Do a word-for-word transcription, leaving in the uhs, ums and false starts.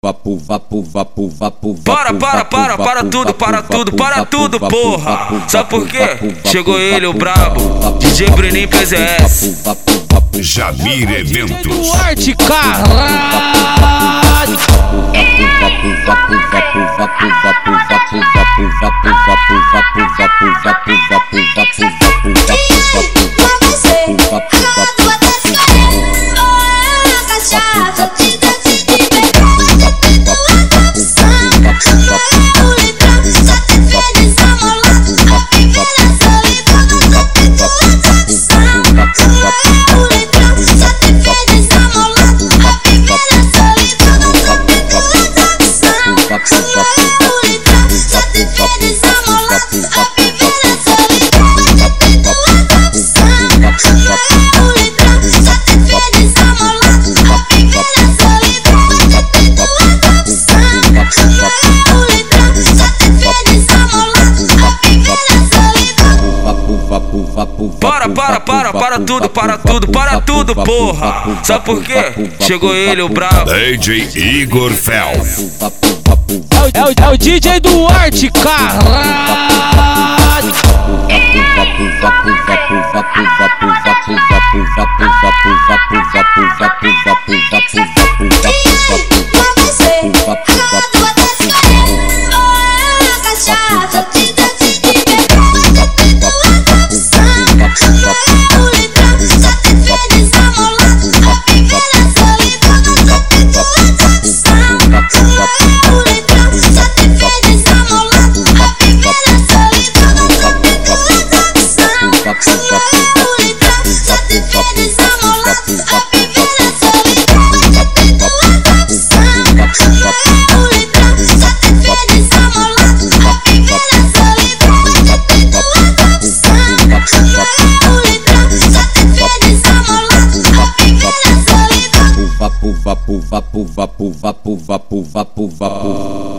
Vapo, vapo, vapo, vapo, Para, para, para, para tudo, para tudo, para tudo, porra. Sabe por quê? Chegou ele, o brabo, D J Bruninho P Z S. Jamir Eventos. Duarte, caralho. Para, para, para, para tudo, para tudo, para tudo, porra. Sabe por quê? Chegou ele, o brabo, D J Igor Fel. É o, é o D J Duarte, caralho. Vapo, vapo, vapo, vapo, vapo, vapo, vapo, vapo.